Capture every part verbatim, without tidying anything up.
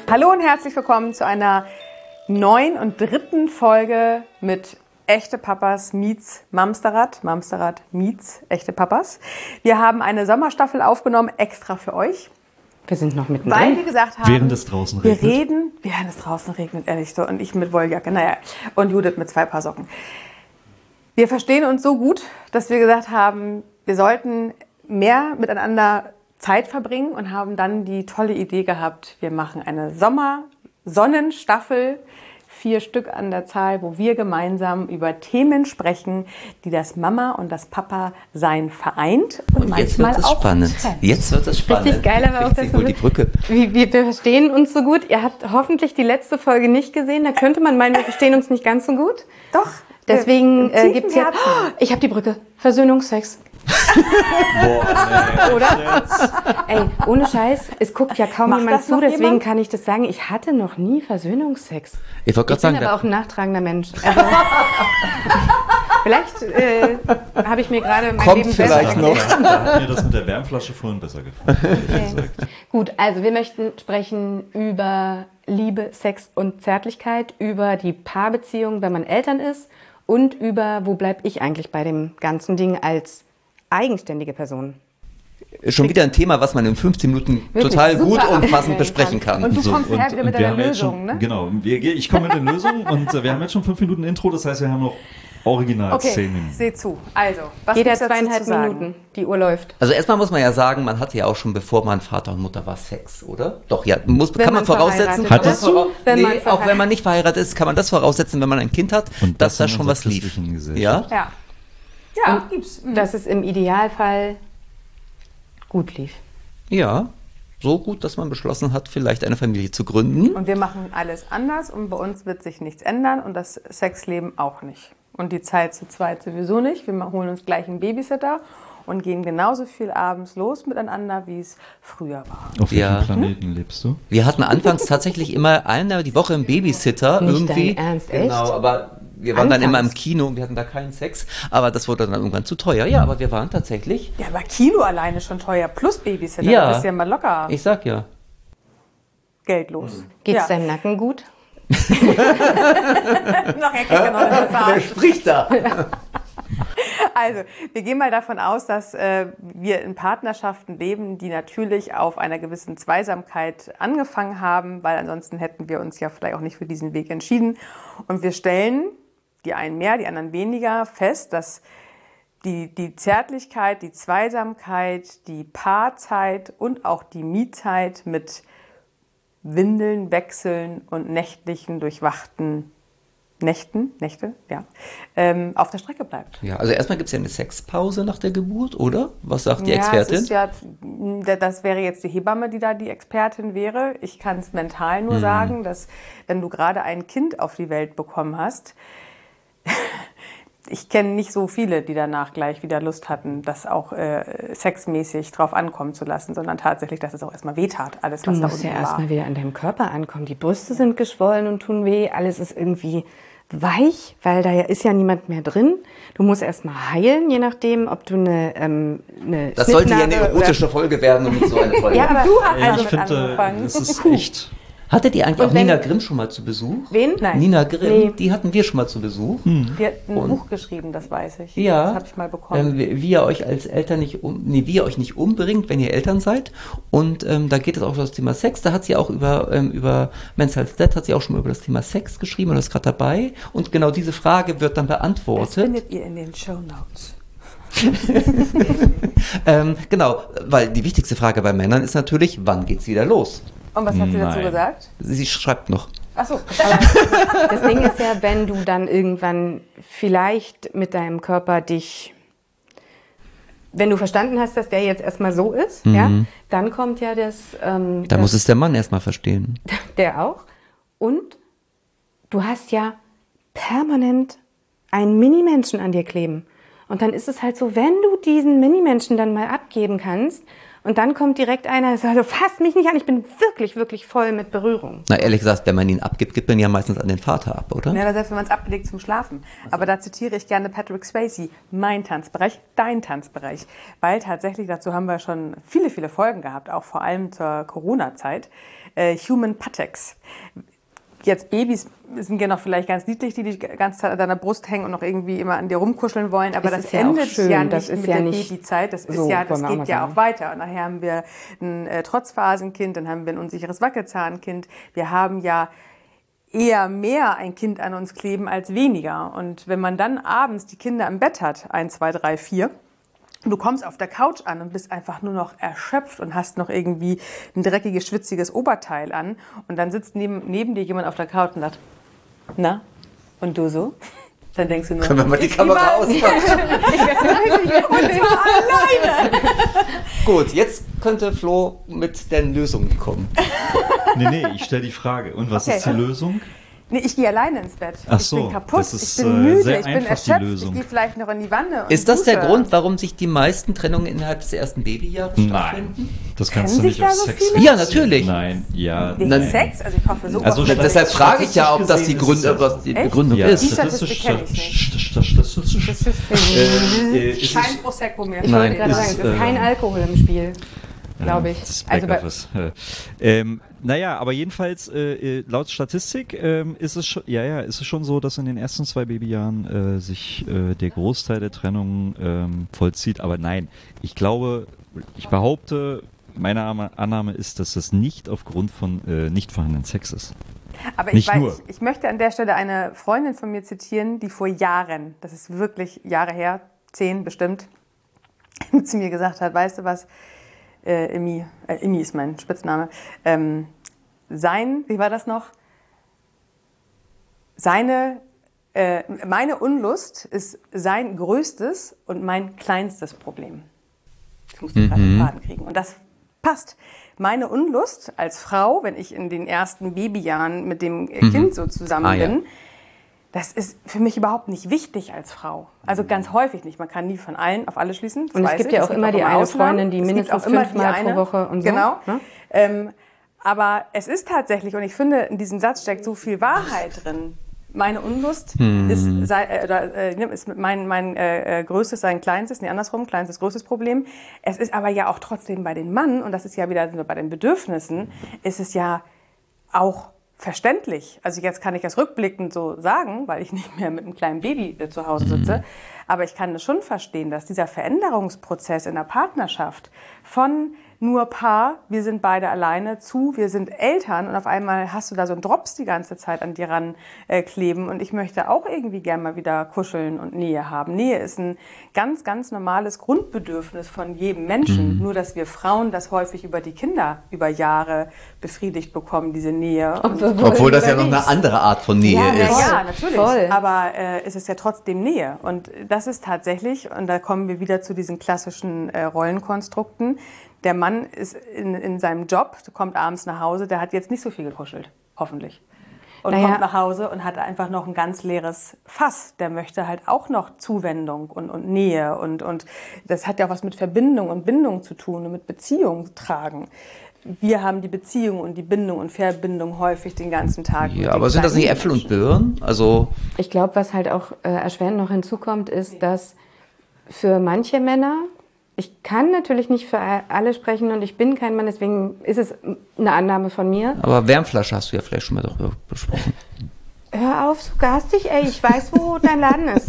Hallo und herzlich willkommen zu einer neuen und dritten Folge mit Echte Papas meets Mamsterrad. Mamsterrad meets Echte Papas. Wir haben eine Sommerstaffel aufgenommen, extra für euch. Wir sind noch mittendrin. Weil wir gesagt haben, während es draußen regnet. Wir reden, während es draußen regnet, ehrlich so. Und ich mit Wolljacke, naja. Und Judith mit zwei Paar Socken. Wir verstehen uns so gut, dass wir gesagt haben, wir sollten mehr miteinander Zeit verbringen und haben dann die tolle Idee gehabt, wir machen eine Sommer-Sonnenstaffel, vier Stück an der Zahl, wo wir gemeinsam über Themen sprechen, die das Mama und das Papa-Sein vereint. Und, Und jetzt manchmal wird es auch spannend. trennt. Jetzt wird es spannend. Richtig geil, aber auch, dass wohl die Brücke. Wir, wir verstehen uns so gut. Ihr habt hoffentlich die letzte Folge nicht gesehen. Da könnte man meinen, wir verstehen uns nicht ganz so gut. Doch. Deswegen äh, gibt es jetzt... Herzen. Oh, ich habe die Brücke. Versöhnungsex. Boah, nee, Oder? Ey, ohne Scheiß, es guckt ja kaum Macht jemand das zu, noch deswegen jemand? kann ich das sagen. Ich hatte noch nie Versöhnungsex. Ich wollte Ich gerade bin sagen, aber auch ein nachtragender Mensch. Also, vielleicht äh, habe ich mir gerade mein Kommt Leben vielleicht besser noch. erklärt. da hat mir das mit der Wärmflasche vorhin besser gefallen. ehrlich gesagt. Gut, also wir möchten sprechen über Liebe, Sex und Zärtlichkeit, über die Paarbeziehung, wenn man Eltern ist und über, wo bleib ich eigentlich bei dem ganzen Ding als eigenständige Person. schon wieder ein Thema, was man in fünfzehn Minuten Wirklich total gut super umfassend abstellen besprechen kann. Und du kommst her wieder mit wir deiner haben jetzt Lösung, schon, ne? Genau, wir, ich komme mit der Lösung und äh, wir haben jetzt schon fünf Minuten Intro, das heißt, wir haben noch original Okay, zehn Minuten. seh zu. Also, was Jeder gibt's dazu zweieinhalb zu sagen? Minuten, die Uhr läuft. Also erstmal muss man ja sagen, man hatte ja auch schon, bevor man Vater und Mutter war, Sex, oder? Doch, ja, muss, kann man man voraussetzen. verheiratet Kann ist. das vora- Wenn man nee, auch verheiratet- wenn man nicht verheiratet ist, kann man das voraussetzen, wenn man ein Kind hat, Und dass das da in schon unserer was lief. christlichen Gesellschaft. Ja? Ja. Ja, Und gibt's. Mhm. Dass es im Idealfall gut lief. Ja, so gut, dass man beschlossen hat, vielleicht eine Familie zu gründen. Und wir machen alles anders und bei uns wird sich nichts ändern und das Sexleben auch nicht. Und die Zeit zu zweit sowieso nicht. Wir holen uns gleich einen Babysitter und gehen genauso viel abends los miteinander, wie es früher war. Auf welchem Ja. Planeten lebst du? Wir hatten anfangs tatsächlich immer einmal die Woche einen Babysitter. Nicht irgendwie. dein Ernst, echt? Genau, aber wir waren dann immer im Anfangs? Kino und wir hatten da keinen Sex. Aber das wurde dann irgendwann zu teuer. Ja, aber wir waren tatsächlich, Ja, aber Kino alleine schon teuer, plus Babysitter. Ja. Da bist du ja mal locker ich sag ja. geldlos. Geht's ja. deinem Nacken gut? Nachher kriegt er noch eine Wer Massage. spricht da? Also, wir gehen mal davon aus, dass äh, wir in Partnerschaften leben, die natürlich auf einer gewissen Zweisamkeit angefangen haben, weil ansonsten hätten wir uns ja vielleicht auch nicht für diesen Weg entschieden. Und wir stellen, die einen mehr, die anderen weniger, fest, dass die, die Zärtlichkeit, die Zweisamkeit, die Paarzeit und auch die Mietzeit mit Windeln, Wechseln und nächtlichen, durchwachten Nächten, Nächte, ja, ähm, auf der Strecke bleibt. Ja, also erstmal gibt es ja eine Sexpause nach der Geburt, oder? Was sagt die Ja, Expertin? es ist ja, das wäre jetzt die Hebamme, die da die Expertin wäre. Ich kann es mental nur sagen, dass wenn du gerade ein Kind auf die Welt bekommen hast, ich kenne nicht so viele, die danach gleich wieder Lust hatten, das auch äh, sexmäßig drauf ankommen zu lassen, sondern tatsächlich, dass es auch erstmal wehtat, alles, Du was da musst unten ja war. erstmal wieder an deinem Körper ankommen. Die Brüste sind geschwollen und tun weh. Alles ist irgendwie weich, weil da ja ist ja niemand mehr drin. Du musst erstmal heilen, je nachdem, ob du eine, ähm, eine Das sollte ja eine Schnittnadel oder- erotische Folge werden und nicht so eine Folge. Ja, aber Du hast Ja, also ich damit finde, angefangen. es ist echt... Hattet ihr eigentlich Und auch wenn- Nina Grimm schon mal zu Besuch? Wen? Nein. Nina Grimm, Nee. die hatten wir schon mal zu Besuch. Die hat ein Und- Buch geschrieben, das weiß ich. Ja, Das habe ich mal bekommen. ähm, wie wie ihr euch als Eltern nicht um, nee, wie ihr euch nicht umbringt, wenn ihr Eltern seid. Und ähm, da geht es auch um das Thema Sex. Da hat sie auch über ähm, über Men's Health Dead hat sie auch schon mal über das Thema Sex geschrieben und ist gerade dabei. Und genau diese Frage wird dann Das beantwortet. findet ihr in den Shownotes. Ähm, genau, weil die wichtigste Frage bei Männern ist natürlich, wann geht's wieder los? Und was hat sie dazu Nein. gesagt? Sie schreibt noch. Achso, Das Ding ist ja, wenn du dann irgendwann vielleicht mit deinem Körper dich, wenn du verstanden hast, dass der jetzt erstmal so ist, ja, dann kommt ja das, ähm, Da das muss es der Mann erstmal verstehen. der auch. Und du hast ja permanent einen Minimenschen an dir kleben. Und dann ist es halt so, wenn du diesen Minimenschen dann mal abgeben kannst Und dann kommt direkt einer, der sagt, also fasst mich nicht an, ich bin wirklich, wirklich voll mit Berührung. Na, ehrlich gesagt, wenn man ihn abgibt, gibt man ihn ja meistens an den Vater ab, oder? Ja, oder selbst wenn man es ablegt zum Schlafen. Aber da zitiere ich gerne Patrick Swayze, mein Tanzbereich, dein Tanzbereich. Weil tatsächlich, dazu haben wir schon viele, viele Folgen gehabt, auch vor allem zur Corona-Zeit. Äh, Human Patex. Jetzt Babys sind ja noch vielleicht ganz niedlich, die die ganze Zeit an deiner Brust hängen und noch irgendwie immer an dir rumkuscheln wollen, aber Es das ist ja auch endet schön, ja nicht das ist mit ja der nicht Babyzeit, das ist so, ja, das wollen wir auch geht mal ja sagen. auch weiter. Und nachher haben wir ein äh, Trotzphasenkind, dann haben wir ein unsicheres Wackelzahnkind. Wir haben ja eher mehr ein Kind an uns kleben als weniger. Und wenn man dann abends die Kinder im Bett hat, eins, zwei, drei, vier, du kommst auf der Couch an und bist einfach nur noch erschöpft und hast noch irgendwie ein dreckiges, schwitziges Oberteil an. Und dann sitzt neben, neben dir jemand auf der Couch und sagt, na, und du so? Dann denkst du nur, Können wir mal die ich Kamera mal- ausmachen? und zwar alleine. Gut, jetzt könnte Flo mit den Lösungen kommen. Nee, nee, ich stelle die Frage. Und was Okay. ist die Lösung? Nee, ich gehe alleine ins Bett. Ach ich so, bin kaputt, das ist, ich bin äh, müde, sehr ich bin einfach, die erschöpft. Lösung. Ich gehe vielleicht noch in die Wanne und Ist das der dusche. Grund, warum sich die meisten Trennungen innerhalb des ersten Babyjahres stattfinden? Nein, das kannst Kennen du nicht sich da auf so Sex viele? beziehen. Ja, natürlich. Nein, ja, Wegen nein. Sex? Also ich hoffe so. Also oft- statt- Deshalb frage ich ja, ob das die Statistisch Gründe, gesehen was die Echt? Begründung Ja, ist. Die Statistik kenn ich nicht. statistisch. Das ist Äh, äh, ist kein es- Prosecco mehr. Ich Nein, wollte gerade ist, sagen, es ist kein ähm, Alkohol im Spiel, glaube ich. Das ist Also bei, Backoffice. ähm, naja, aber jedenfalls äh, äh, laut Statistik ähm, ist es schon, ja, ja, ist es schon so, dass in den ersten zwei Babyjahren äh, sich äh, der Großteil der Trennung ähm, vollzieht. Aber nein, ich glaube, ich behaupte, meine Arme- Annahme ist, dass das nicht aufgrund von äh, nicht vorhandenen Sex ist. Aber ich, Nicht weiß, nur. ich, ich möchte an der Stelle eine Freundin von mir zitieren, die vor Jahren, das ist wirklich Jahre her, zehn bestimmt, zu mir gesagt hat, weißt du was, äh, Imi, äh, Imi ist mein Spitzname, ähm, sein, wie war das noch? Seine, äh, meine Unlust ist sein größtes und mein kleinstes Problem. Ich muss gerade den Faden kriegen. Und das passt. Meine Unlust als Frau, wenn ich in den ersten Babyjahren mit dem äh, Kind so zusammen Ah, ja. bin, das ist für mich überhaupt nicht wichtig als Frau. Also ganz häufig nicht. Man kann nie von allen auf alle schließen. Das Und es weiß gibt ich. ja auch immer die eine Freundin, die mindestens fünfmal pro Woche und so, Genau. ne? Ähm, aber es ist tatsächlich, und ich finde, in diesem Satz steckt so viel Wahrheit drin. Meine Unlust ist, sei, äh, oder, äh, ist mein, mein äh, äh, größtes, sein kleinstes, nee, andersrum, kleinstes, größtes Problem. Es ist aber ja auch trotzdem bei den Mann, und das ist ja wieder sind wir bei den Bedürfnissen, ist es ja auch verständlich. Also jetzt kann ich das rückblickend so sagen, weil ich nicht mehr mit einem kleinen Baby äh, zu Hause sitze. Aber ich kann es schon verstehen, dass dieser Veränderungsprozess in der Partnerschaft von nur Paar, wir sind beide alleine, zu, wir sind Eltern, und auf einmal hast du da so einen Drops die ganze Zeit an dir ran äh, kleben, und ich möchte auch irgendwie gerne mal wieder kuscheln und Nähe haben. Nähe ist ein ganz, ganz normales Grundbedürfnis von jedem Menschen, nur dass wir Frauen das häufig über die Kinder über Jahre befriedigt bekommen, diese Nähe. Und Obwohl das ja noch eine andere Art von Nähe Ja, ist. ja, natürlich. Voll. Aber äh, es ist ja trotzdem Nähe. Und das ist tatsächlich, und da kommen wir wieder zu diesen klassischen äh, Rollenkonstrukten, der Mann ist in, in seinem Job, kommt abends nach Hause, der hat jetzt nicht so viel gekuschelt, hoffentlich. Und Naja. kommt nach Hause und hat einfach noch ein ganz leeres Fass. Der möchte halt auch noch Zuwendung und, und Nähe. Und, und das hat ja auch was mit Verbindung und Bindung zu tun und mit Beziehung tragen. Wir haben die Beziehung und die Bindung und Verbindung häufig den ganzen Tag. mit Ja, den aber sind das nicht kleinen Äpfel und Menschen. Birnen? Also, Ich glaube, was halt auch äh, erschwerend noch hinzukommt, ist, dass für manche Männer, ich kann natürlich nicht für alle sprechen und ich bin kein Mann, deswegen ist es eine Annahme von mir. aber Wärmflasche hast du ja vielleicht schon mal darüber besprochen. Hör auf, so garstig, ey, ich weiß, wo dein Laden ist.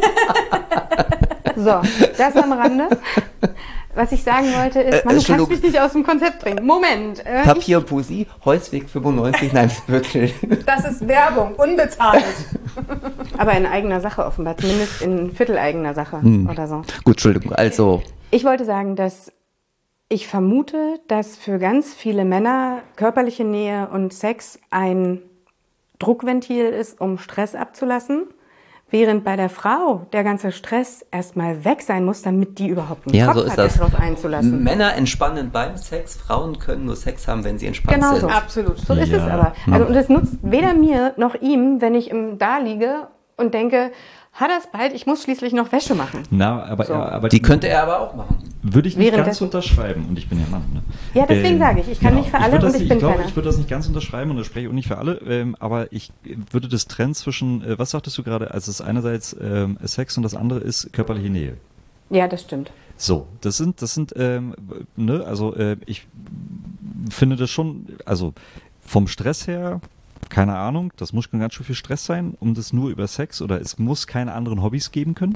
So, das am Rande. Was ich sagen wollte ist, Äh, Mann, du kannst Entschuldigung. mich nicht aus dem Konzept bringen. Moment. Äh, Papier und Poesie, Holzweg fünfundneunzig, nein, Viertel. Das ist Werbung, unbezahlt. aber in eigener Sache offenbar, zumindest in vierteleigener Sache Hm. oder so. Gut, Entschuldigung, also, Ich wollte sagen, dass ich vermute, dass für ganz viele Männer körperliche Nähe und Sex ein Druckventil ist, um Stress abzulassen, während bei der Frau der ganze Stress erstmal weg sein muss, damit die überhaupt einen ja, Kopf so ist hat, das. sich darauf einzulassen. Männer entspannen beim Sex, Frauen können nur Sex haben, wenn sie entspannt Genau sind. so. Absolut. So ist Ja. es aber. Also, und es nutzt weder mir noch ihm, wenn ich im, da liege und denke, hat er es bald, ich muss schließlich noch Wäsche machen. Na, aber, So. aber Die könnte er aber auch machen. würde ich nicht ganz Währenddessen- unterschreiben. Und ich bin ja Mann. Ne? Ja, deswegen sage ich, ich kann nicht für alle würd das, und ich bin glaube, keiner. Ich würde das nicht ganz unterschreiben und das spreche ich auch nicht für alle. Ähm, aber ich würde das trennen zwischen, äh, was sagtest du gerade, also es ist einerseits ähm, Sex und das andere ist körperliche Nähe. Ja, das stimmt. So, das sind, das sind, ähm, ne, also äh, ich finde das schon, also vom Stress her, keine Ahnung, das muss schon ganz schön viel Stress sein, um das nur über Sex oder es muss keine anderen Hobbys geben können.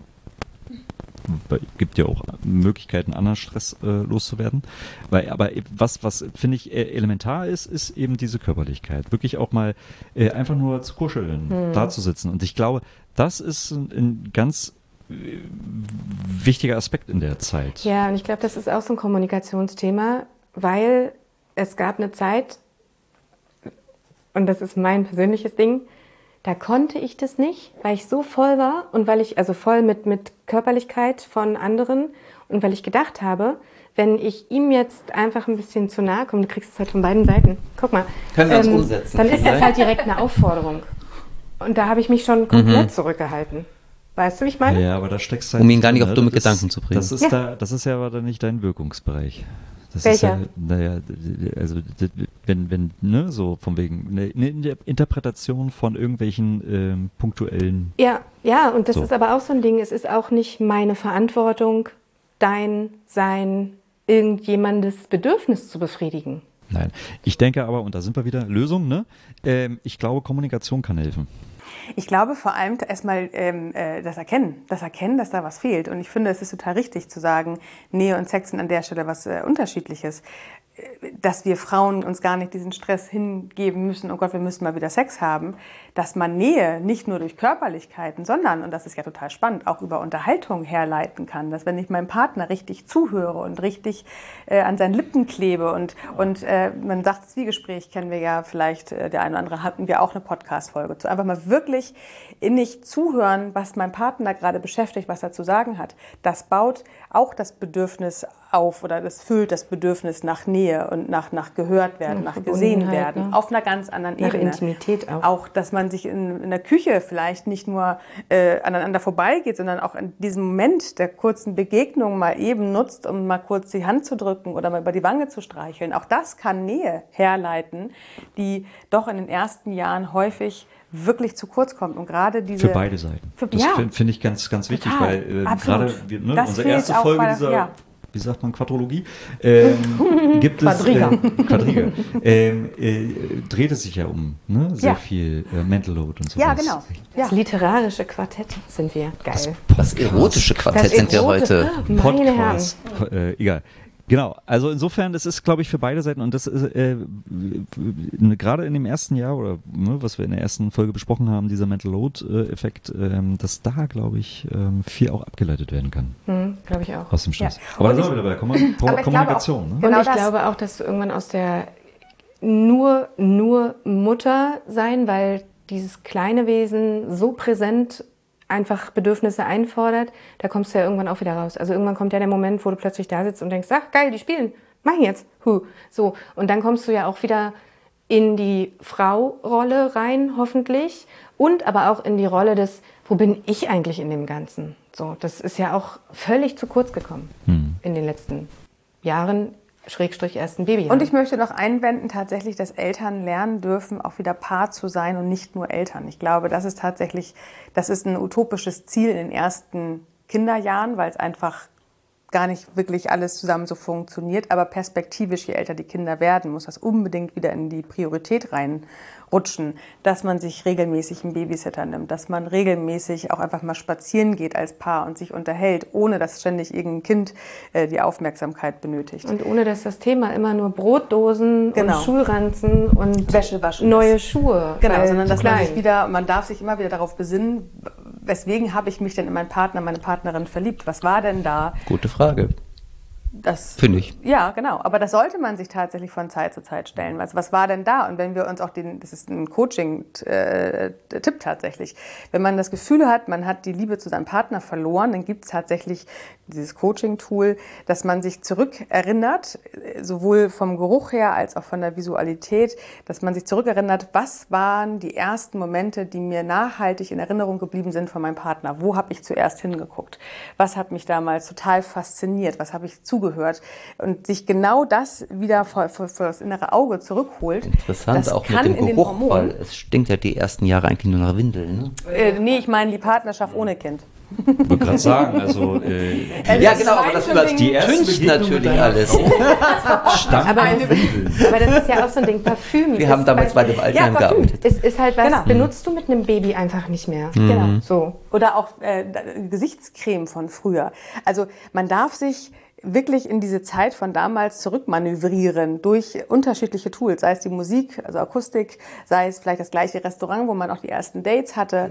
Es gibt ja auch Möglichkeiten, anderen Stress äh, loszuwerden. Weil, aber was, was finde ich äh, elementar ist, ist eben diese Körperlichkeit. Wirklich auch mal äh, einfach nur zu kuscheln, Hm. da zu sitzen. Und ich glaube, das ist ein, ein ganz äh, wichtiger Aspekt in der Zeit. Ja, und ich glaube, das ist auch so ein Kommunikationsthema, weil es gab eine Zeit, und das ist mein persönliches Ding, da konnte ich das nicht, weil ich so voll war und weil ich, also voll mit, mit Körperlichkeit von anderen und weil ich gedacht habe, wenn ich ihm jetzt einfach ein bisschen zu nahe komme, du kriegst es halt von beiden Seiten, guck mal, Können wir uns umsetzen, dann ist das vielleicht? halt direkt eine Aufforderung. Und da habe ich mich schon komplett zurückgehalten. Weißt du, wie ich meine? Ja, aber da steckst du Um ihn gar nicht drin, auf dumme Das ist- Gedanken zu bringen. Das ist, Ja. da, das ist ja aber dann nicht dein Wirkungsbereich. Das Welcher? ist ja, naja, also d- d- wenn, wenn, ne, so von wegen, eine, eine Interpretation von irgendwelchen ähm, punktuellen. Ja, ja, und das So. ist aber auch so ein Ding. Es ist auch nicht meine Verantwortung, dein, sein, irgendjemandes Bedürfnis zu befriedigen. Nein. Ich denke aber, und da sind wir wieder, Lösung, ne? Ähm, ich glaube, Kommunikation kann helfen. Ich glaube vor allem erstmal ähm, äh, das Erkennen, das Erkennen, dass da was fehlt. Und ich finde, es ist total richtig zu sagen, Nähe und Sex sind an der Stelle was äh, Unterschiedliches. Äh, Dass wir Frauen uns gar nicht diesen Stress hingeben müssen, oh Gott, wir müssen mal wieder Sex haben. Dass man Nähe nicht nur durch Körperlichkeiten, sondern, und das ist ja total spannend, auch über Unterhaltung herleiten kann. Dass wenn ich meinem Partner richtig zuhöre und richtig äh, an seinen Lippen klebe und, und äh, man sagt, Zwiegespräch kennen wir ja vielleicht, äh, der eine oder andere hatten wir auch eine Podcast-Folge zu. Einfach mal wirklich innig zuhören, was mein Partner gerade beschäftigt, was er zu sagen hat. Das baut auch das Bedürfnis auf oder das füllt das Bedürfnis nach Nähe und nach, nach gehört werden, Nach nach gesehen Verbundenheit, werden. ne? Auf einer ganz anderen Nach Ebene. Intimität auch. Auch, dass man sich in, in der Küche vielleicht nicht nur äh, aneinander vorbeigeht, sondern auch in diesem Moment der kurzen Begegnung mal eben nutzt, um mal kurz die Hand zu drücken oder mal über die Wange zu streicheln. Auch das kann Nähe herleiten, die doch in den ersten Jahren häufig wirklich zu kurz kommt. Und gerade diese... Für beide Seiten. Für- das ja. finde find ich ganz, ganz wichtig, Total. weil äh, Absolut. gerade wir, ne, Das unsere fehlt erste auch Folge bei- dieser, ja. wie sagt man, Quadrologie, ähm, gibt es, Quadriga. äh, Quadriga, ähm, äh, dreht es sich ja um ne? sehr Ja. viel äh, Mental Load und so. Ja, genau. Ja. Das literarische Quartett sind wir. Geil. Das erotische Quartett Das sind wir Erote- heute. Ah, meine Herren. Podcast. Äh, egal. Genau, also insofern, das ist, glaube ich, für beide Seiten und das ist äh, ne, gerade in dem ersten Jahr oder ne, was wir in der ersten Folge besprochen haben, dieser Mental Load-Effekt, ähm, dass da, glaube ich, ähm, viel auch abgeleitet werden kann Hm, glaube ich auch. aus dem Stress. Ja. Aber Und da sind ich- wir wieder bei Kommun aber ich Kommunikation. glaube auch- Ne? Genau und ich das. glaube auch, dass du irgendwann aus der nur, nur Mutter sein, weil dieses kleine Wesen so präsent einfach Bedürfnisse einfordert, da kommst du ja irgendwann auch wieder raus. Also irgendwann kommt ja der Moment, wo du plötzlich da sitzt und denkst, ach geil, die spielen, mach ich jetzt. Huh. So. Und dann kommst du ja auch wieder in die Frau-Rolle rein, hoffentlich. Und aber auch in die Rolle des, wo bin ich eigentlich in dem Ganzen? So, das ist ja auch völlig zu kurz gekommen Hm. in den letzten Jahren, Schrägstrich ersten Babyjahren. Und ich möchte noch einwenden, tatsächlich, dass Eltern lernen dürfen, auch wieder Paar zu sein und nicht nur Eltern. Ich glaube, das ist tatsächlich, das ist ein utopisches Ziel in den ersten Kinderjahren, weil es einfach gar nicht wirklich alles zusammen so funktioniert. Aber perspektivisch, je älter die Kinder werden, muss das unbedingt wieder in die Priorität reinrutschen, dass man sich regelmäßig einen Babysitter nimmt, dass man regelmäßig auch einfach mal spazieren geht als Paar und sich unterhält, ohne dass ständig irgendein Kind äh, die Aufmerksamkeit benötigt. Und ohne dass das Thema immer nur Brotdosen Genau. und Schulranzen und Wäsche waschen neue ist. Schuhe. Genau, weil sondern zu dass man klein. sich wieder, man darf sich immer wieder darauf besinnen, weswegen habe ich mich denn in meinen Partner, meine Partnerin verliebt? Was war denn da? Gute Frage. Das finde ich. Ja, genau. Aber das sollte man sich tatsächlich von Zeit zu Zeit stellen. Was, was war denn da? Und wenn wir uns auch den, das ist ein Coaching-Tipp tatsächlich, wenn man das Gefühl hat, man hat die Liebe zu seinem Partner verloren, dann gibt es tatsächlich dieses Coaching-Tool, dass man sich zurückerinnert, sowohl vom Geruch her als auch von der Visualität, dass man sich zurückerinnert, was waren die ersten Momente, die mir nachhaltig in Erinnerung geblieben sind von meinem Partner? Wo habe ich zuerst hingeguckt? Was hat mich damals total fasziniert? Was habe ich zugehört? Und sich genau das wieder vor, vor, vor das innere Auge zurückholt. Interessant, das auch kann mit dem in Geruch, den weil es stinkt ja die ersten Jahre eigentlich nur nach Windeln. Ne? Äh, nee, ich meine die Partnerschaft ohne Kind. Ich wollte gerade sagen, also äh, Ja, genau, aber das übertüncht die erste natürlich Begegnung alles. Stamm Aber, auf Windeln. aber das ist ja auch so ein Ding, Parfüm. Wir haben ist damals halt- bei dem Altenheim Ja, Parfüm. gearbeitet. Es ist halt was, Genau. benutzt du mit einem Baby einfach nicht mehr. Genau. So. Oder auch äh, Gesichtscreme von früher. Also man darf sich wirklich in diese Zeit von damals zurückmanövrieren durch unterschiedliche Tools, sei es die Musik, also Akustik, sei es vielleicht das gleiche Restaurant, wo man auch die ersten Dates hatte.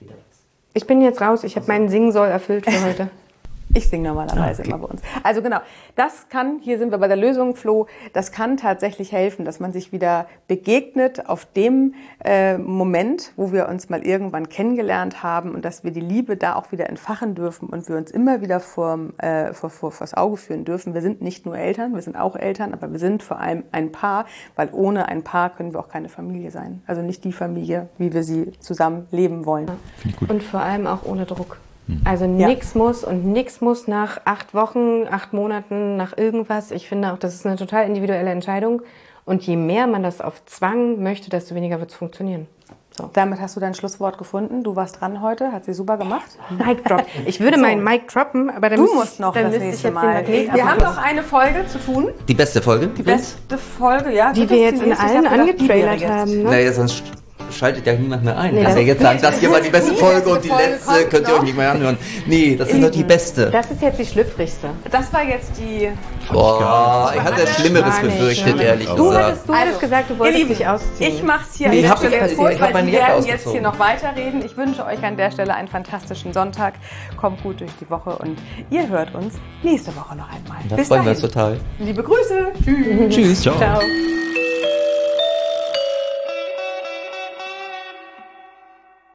Ich bin jetzt raus, ich habe meinen Singsoll erfüllt für heute. Ich singe normalerweise immer bei uns. Also genau, das kann, hier sind wir bei der Lösung, Flo, das kann tatsächlich helfen, dass man sich wieder begegnet auf dem äh, Moment, wo wir uns mal irgendwann kennengelernt haben und dass wir die Liebe da auch wieder entfachen dürfen und wir uns immer wieder vorm, äh, vor, vor, vors Auge führen dürfen. Wir sind nicht nur Eltern, wir sind auch Eltern, aber wir sind vor allem ein Paar, weil ohne ein Paar können wir auch keine Familie sein. Also nicht die Familie, wie wir sie zusammen leben wollen. Und vor allem auch ohne Druck. Also nichts muss und nichts muss nach acht Wochen, acht Monaten, nach irgendwas. Ich finde auch, das ist eine total individuelle Entscheidung. Und je mehr man das auf Zwang möchte, desto weniger wird es funktionieren. So. Damit hast du dein Schlusswort gefunden. Du warst dran heute, hat sie super gemacht. Mic drop. Ich würde So. meinen Mic droppen, aber dann Du müsste musst ich, noch dann das müsste ich nächste jetzt Mal. den Magnet Wir haben abmachen. noch eine Folge zu tun. Die beste Folge? Die beste Folge, ja. Die das wir ist jetzt die in nächste. Ich allen hab gedacht, die wäre angetrailert jetzt. haben. Ne? Naja, sonst schaltet ja niemand mehr ein. Nee, Dass das- wir jetzt sagen, das hier war die beste Die Folge und die letzte letzte Folge könnt ihr kommt euch nicht mehr anhören. Nee, das ist doch die beste. Das ist jetzt die schlüpfrigste. Das war jetzt die... Boah, ich hatte Schlimmeres Gar nicht, befürchtet, ne? ehrlich Du gesagt. hattest, du Also, hattest gesagt, du ihr wolltest Lieben, dich ausziehen. Ich mach's hier Nee, an ich der hab Stelle jetzt- jetzt kurz, ich hab weil meine die Jacke werden jetzt ausgezogen. hier noch weiterreden. Ich wünsche euch an der Stelle einen fantastischen Sonntag. Kommt gut durch die Woche und ihr hört uns nächste Woche noch einmal. Da Bis freuen wir dahin. uns total. Liebe Grüße. Tschüss. Tschüss. Ciao. Ciao.